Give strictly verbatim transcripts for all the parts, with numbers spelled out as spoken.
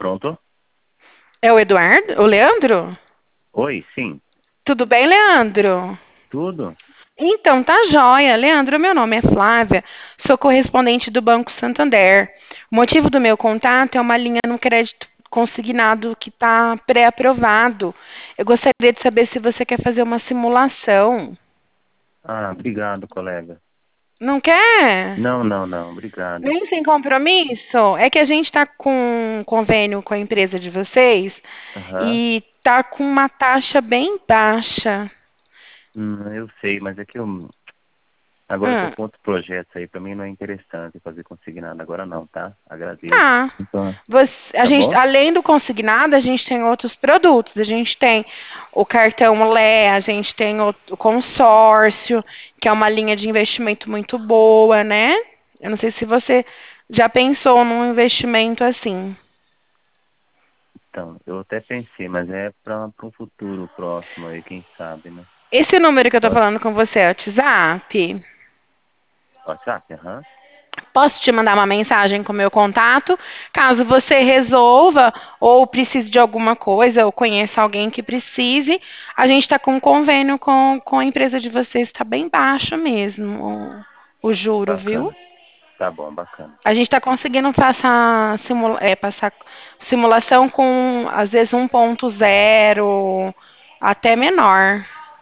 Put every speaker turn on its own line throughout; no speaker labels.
Pronto?
É o Eduardo? O Leandro?
Oi, sim.
Tudo bem, Leandro?
Tudo?
Então, tá joia. Leandro, meu nome é Flávia, sou correspondente do Banco Santander. O motivo do meu contato é uma linha no crédito consignado que está pré-aprovado. Eu gostaria de saber se você quer fazer uma simulação.
Ah, obrigado, colega.
Não quer?
Não, não, não, obrigado.
Nem sem compromisso? É que a gente está com um convênio com a empresa de vocês
Aham.
e tá com uma taxa bem baixa.
Hum, eu sei, mas é que eu agora eu tô
Hum.
com outros projetos aí, pra mim não é interessante fazer consignado agora não, tá? Agradeço.
Tá.
Então,
Você- a
tá
gente,
bom?
além do consignado, a gente tem outros produtos. A gente tem o cartão Lé, a gente tem o, o consórcio, que é uma linha de investimento muito boa, né? Eu não sei se você já pensou num investimento assim.
Então, eu até pensei, mas é pra, pra um futuro próximo aí, quem sabe, né?
Esse número que eu tô
Pode,
falando com você é o WhatsApp?
WhatsApp, aham.
Posso te mandar uma mensagem com o meu contato, caso você resolva ou precise de alguma coisa ou conheça alguém que precise. A gente está com um convênio com, com a empresa de vocês, está bem baixo mesmo o, o juro, viu?
Bacana. Tá bom, bacana.
A gente está conseguindo passar, simula, é, passar simulação com, às vezes, um ponto zero até menor.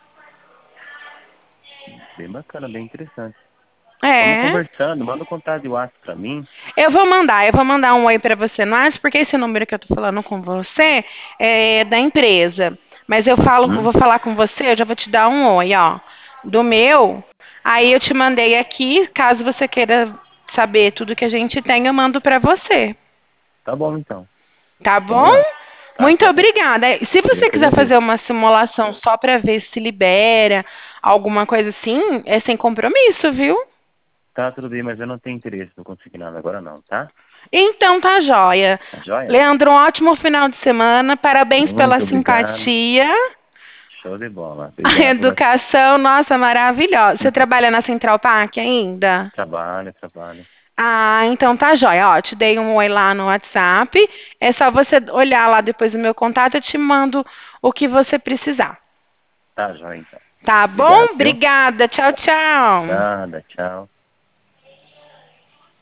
Bem bacana, bem interessante. Vamos
É.
conversando, manda um contato de WhatsApp pra mim.
Eu vou mandar, eu vou mandar um oi para você no WhatsApp, porque esse número que eu tô falando com você é da empresa. Mas eu falo, eu
Hum?
vou falar com você, eu já vou te dar um oi, ó, do meu. Aí eu te mandei aqui, caso você queira saber tudo que a gente tem, eu mando para você.
Tá bom, então.
Tá bom?
Combinado. Tá
Muito
joia.
obrigada. Se
Eu
você
que
quiser fazer
agradeço.
uma simulação só para ver se libera, alguma coisa assim, é sem compromisso, viu?
Tá, tudo bem, mas eu não tenho interesse no consignado agora não, tá?
Então tá joia.
Tá joia?
Leandro, um ótimo final de semana. Parabéns pela
Muito obrigado.
simpatia.
Show de bola.
A
Obrigado pela
educação, nossa, maravilhosa. Você trabalha na Central Park ainda?
trabalho, trabalho.
Ah, então tá joia. Ó, te dei um oi lá no WhatsApp. É só você olhar lá depois do meu contato, eu te mando o que você precisar.
Tá joia, então.
Tá bom?
Obrigado, viu?
Obrigada. Tchau, tchau.
Nada, tchau.